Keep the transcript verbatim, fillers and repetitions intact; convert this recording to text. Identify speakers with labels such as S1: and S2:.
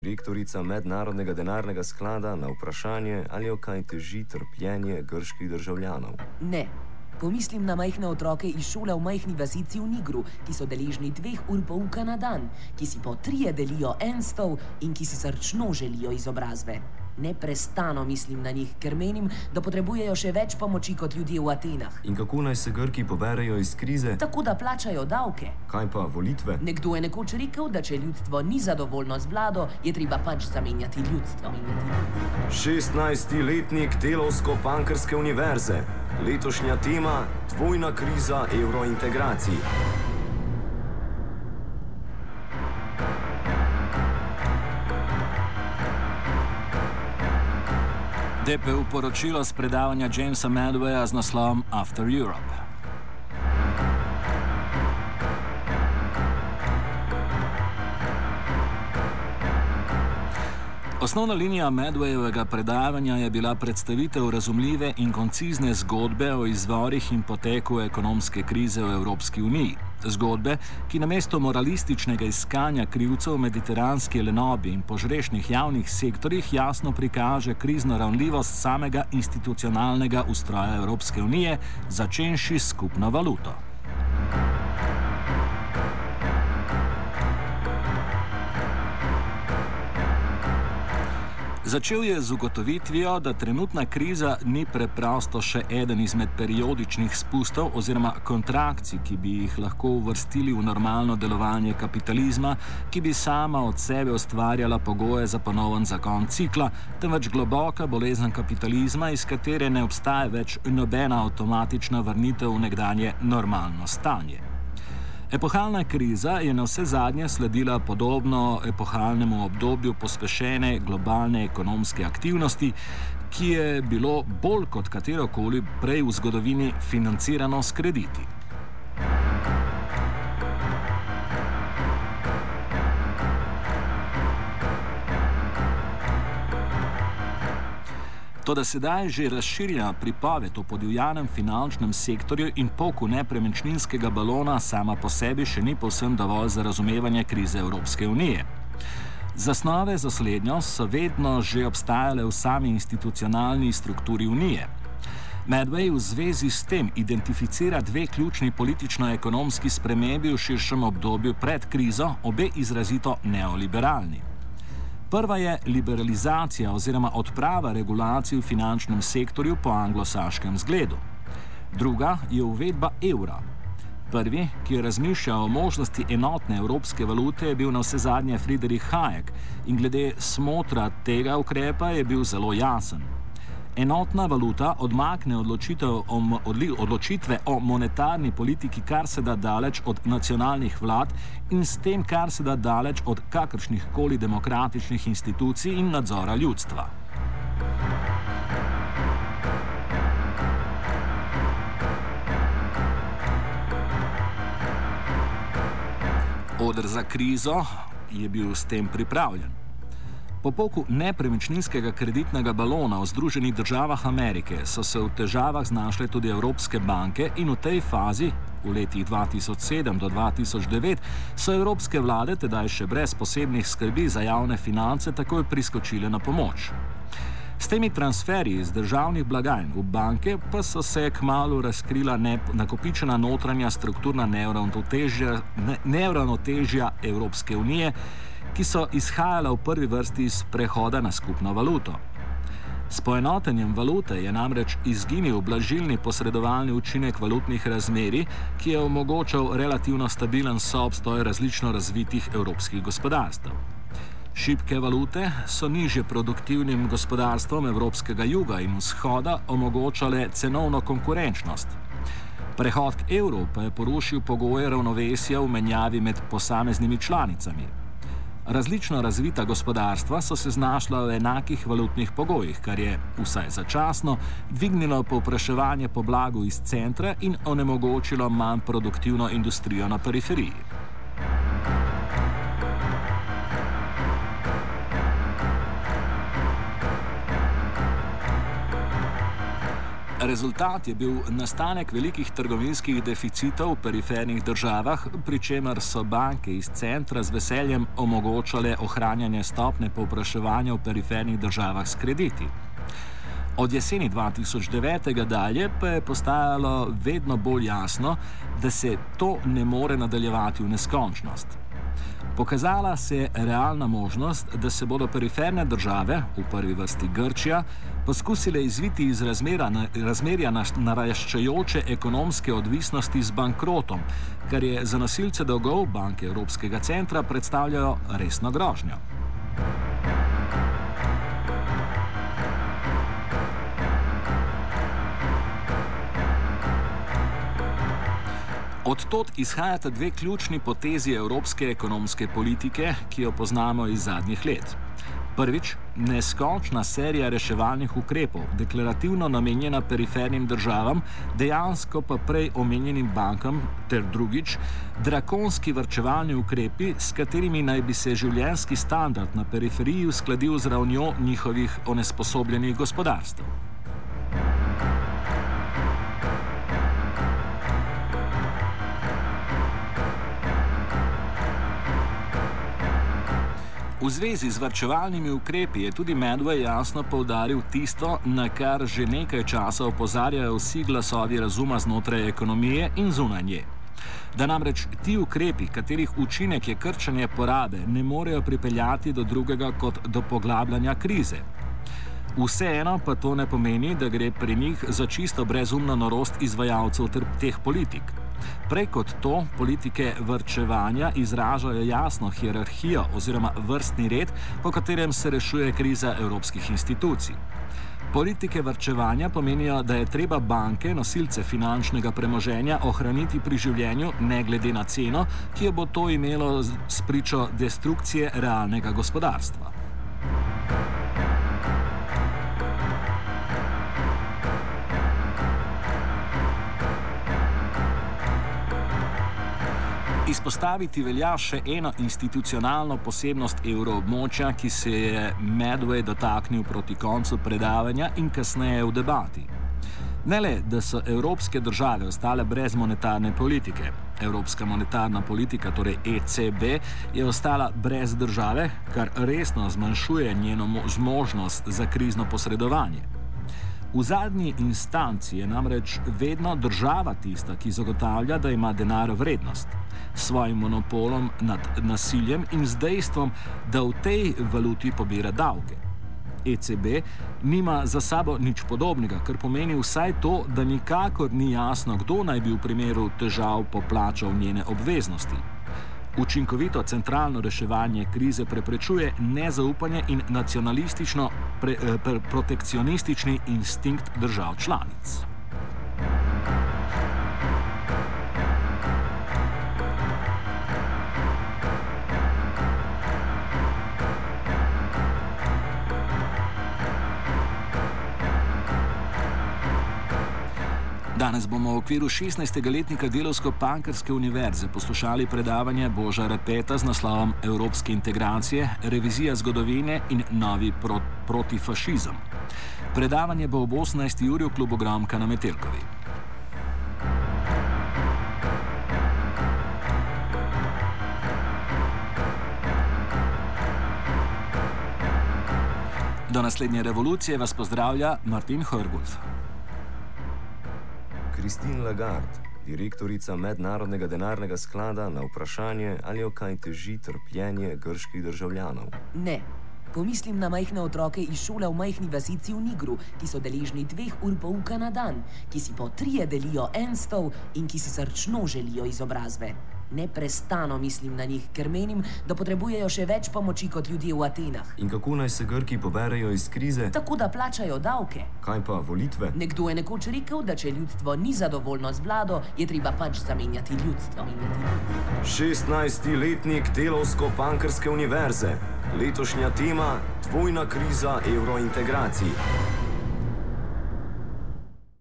S1: direktorica Mednarodnega denarnega sklada na vprašanje, ali jo kaj teži trpljenje grških državljanov.
S2: Ne. Pomislim na majhne otroke iz šole v majhni vasici v Nigru, ki so deležni dveh ur pouka na dan, ki si po trije delijo en stol in ki si srčno želijo izobrazbe. Neprestano mislim na njih, ker menim, da potrebujejo še več pomoči kot ljudje v Atenah.
S1: In kako naj se Grki poberejo iz krize?
S2: Tako da plačajo davke.
S1: Kaj pa volitve?
S2: Nekdo je nekoč rekel, da če ljudstvo ni zadovoljno z vlado, je treba pač zamenjati ljudstvo.
S1: šestnajsti letnik Delavsko-Pankrske univerze. Letošnja tema: dvojna kriza evrointegracij.
S3: D P U poročilo s predavanja Jamesa Medwaya z naslovom After Europe. Osnovna linija Medwayevega predavanja je bila predstavitev razumljive in koncizne zgodbe o izvorih in poteku ekonomske krize v Evropski uniji. Zgodbe, ki namesto moralističnega iskanja krivcev v mediteranski lenobi in požrešnih javnih sektorjih jasno prikaže krizno ranljivost samega institucionalnega ustroja Evropske unije, začenši s skupno valuto. Začel je z ugotovitvijo, da trenutna kriza ni preprosto še eden izmed periodičnih spustov oziroma kontrakcij, ki bi jih lahko uvrstili v normalno delovanje kapitalizma, ki bi sama od sebe ustvarjala pogoje za ponoven zagon cikla, temveč globoka bolezen kapitalizma, iz katere ne obstaja več nobena avtomatična vrnitev v nekdanje normalno stanje. Epohalna kriza je na vse zadnje sledila podobno epohalnemu obdobju pospešene globalne ekonomske aktivnosti, ki je bilo bolj kot katerokoli prej v zgodovini financirano s krediti. Toda sedaj že razširjena pripoved o podivjanem finančnem sektorju in poku nepremičninskega balona sama po sebi še ni povsem dovolj za razumevanje krize Evropske unije. Zasnove za slednjo so vedno že obstajale v sami institucionalni strukturi unije. Medway v zvezi s tem identificira dve ključni politično-ekonomski spremembi v širšem obdobju pred krizo, obe izrazito neoliberalni. Prva je liberalizacija oziroma odprava regulacij v finančnem sektorju po anglosaškem zgledu. Druga je uvedba evra. Prvi, ki je razmišljal o možnosti enotne evropske valute, je bil navsezadnje Friedrich Hayek in glede smotra tega ukrepa je bil zelo jasen. Enotna valuta odmakne o, odločitve o monetarni politiki kar se da daleč od nacionalnih vlad in s tem kar se da daleč od kakršnih koli demokratičnih institucij in nadzora ljudstva. Oder za krizo je bil s tem pripravljen. Po poku nepremičninskega kreditnega balona v Združenih državah Amerike so se v težavah znašle tudi evropske banke in v tej fazi, v letih dva tisoč sedem do dva tisoč devet, so evropske vlade, tedaj še brez posebnih skrbi za javne finance, takoj priskočile na pomoč. S temi transferji iz državnih blagajn v banke pa so se kmalu razkrila nakopičena notranja strukturna neuravnotežja, ne, neuravnotežja Evropske unije, ki so izhajala v prvi vrsti iz prehoda na skupno valuto. S poenotenjem valute je namreč izginil blažilni posredovalni učinek valutnih razmerij, ki je omogočal relativno stabilen soobstoj različno razvitih evropskih gospodarstev. Šibke valute so nižje produktivnim gospodarstvom evropskega juga in vzhoda omogočale cenovno konkurenčnost. Prehod k evru pa je porušil pogoje ravnovesja v menjavi med posameznimi članicami. Različno razvita gospodarstva so se znašla v enakih valutnih pogojih, kar je, vsaj začasno, dvignilo povpraševanje po blagu iz centra in onemogočilo manj produktivno industrijo na periferiji. Rezultat je bil nastanek velikih trgovinskih deficitov v perifernih državah, pri čemer so banke iz centra z veseljem omogočale ohranjanje stopnje povpraševanja v perifernih državah s krediti. Od jeseni dva tisoč devet dalje pa je postajalo vedno bolj jasno, da se to ne more nadaljevati v neskončnost. Pokazala se je realna možnost, da se bodo periferne države, v prvi vrsti Grčija, poskusile izviti iz razmerja naraščajoče ekonomske odvisnosti z bankrotom, kar je za nosilce dolgov banke Evropskega centra predstavljajo resno grožnjo. Od tod izhajata dve ključni potezi evropske ekonomske politike, ki jo poznamo iz zadnjih let. Prvič, neskončna serija reševalnih ukrepov, deklarativno namenjena perifernim državam, dejansko pa prej omenjenim bankam, ter drugič, drakonski varčevalni ukrepi, s katerimi naj bi se življenjski standard na periferiji uskladil z ravnjo njihovih onesposobljenih gospodarstev. V zvezi z varčevalnimi ukrepi je tudi Medway jasno poudaril tisto, na kar že nekaj časa opozarjajo vsi glasovi razuma znotraj ekonomije in zunaj nje. Da namreč ti ukrepi, katerih učinek je krčenje porabe, ne morejo pripeljati do drugega kot do poglabljanja krize. Vseeno pa to ne pomeni, da gre pri njih za čisto brezumno norost izvajalcev teh politik. Prej kot to, politike varčevanja izražajo jasno hierarhijo oziroma vrstni red, po katerem se rešuje kriza evropskih institucij. Politike varčevanja pomenijo, da je treba banke, nosilce finančnega premoženja, ohraniti pri življenju ne glede na ceno, ki jo bo to imelo spričo destrukcije realnega gospodarstva. Izpostaviti velja še eno institucionalno posebnost evroobmočja, ki se je Medway dotaknil proti koncu predavanja in kasneje v debati. Ne le, da so evropske države ostale brez monetarne politike. Evropska monetarna politika, torej E C B, je ostala brez države, kar resno zmanjšuje njeno zmožnost za krizno posredovanje. V zadnji instanci je namreč vedno država tista, ki zagotavlja, da ima denar vrednost. S svojim monopolom nad nasiljem in z dejstvom, da v tej valuti pobira davke. E C B nima za sabo nič podobnega, kar pomeni vsaj to, da nikakor ni jasno, kdo naj bi v primeru težav poplačal njene obveznosti. Učinkovito centralno reševanje krize preprečuje nezaupanje in nacionalistično pre, pre, protekcionistični instinkt držav članic. Danes bomo v okviru šestnajstega letnika Delavsko-Pankrske univerze poslušali predavanje Boža Repeta z naslovom Evropske integracije, revizija zgodovine in novi pro, protifašizem. Predavanje bo ob osemnajsti uri v klubu Gromka na Metelkovi. Do naslednje revolucije vas pozdravlja Martin Horgulf.
S1: Christine Lagarde, direktorica Mednarodnega denarnega sklada, na vprašanje, ali jo kaj teži trpljenje grških državljanov.
S2: Ne. Pomislim na majhne otroke iz šole v majhni vasici v Nigru, ki so deležni dveh ur pouka na dan, ki si po trije delijo en stol in ki si srčno želijo izobrazbe. Neprestano mislim na njih, ker menim, da potrebujejo še več pomoči kot ljudje v Atenah.
S1: In kako naj se Grki poberejo iz krize?
S2: Tako, da plačajo davke.
S1: Kaj pa volitve?
S2: Nekdo je nekoč rekel, da če ljudstvo ni zadovoljno z vlado, je treba pač zamenjati ljudstvo.
S1: šestnajsti letnik Delavsko-Pankrske univerze. Letošnja tema: dvojna kriza evrointegracij.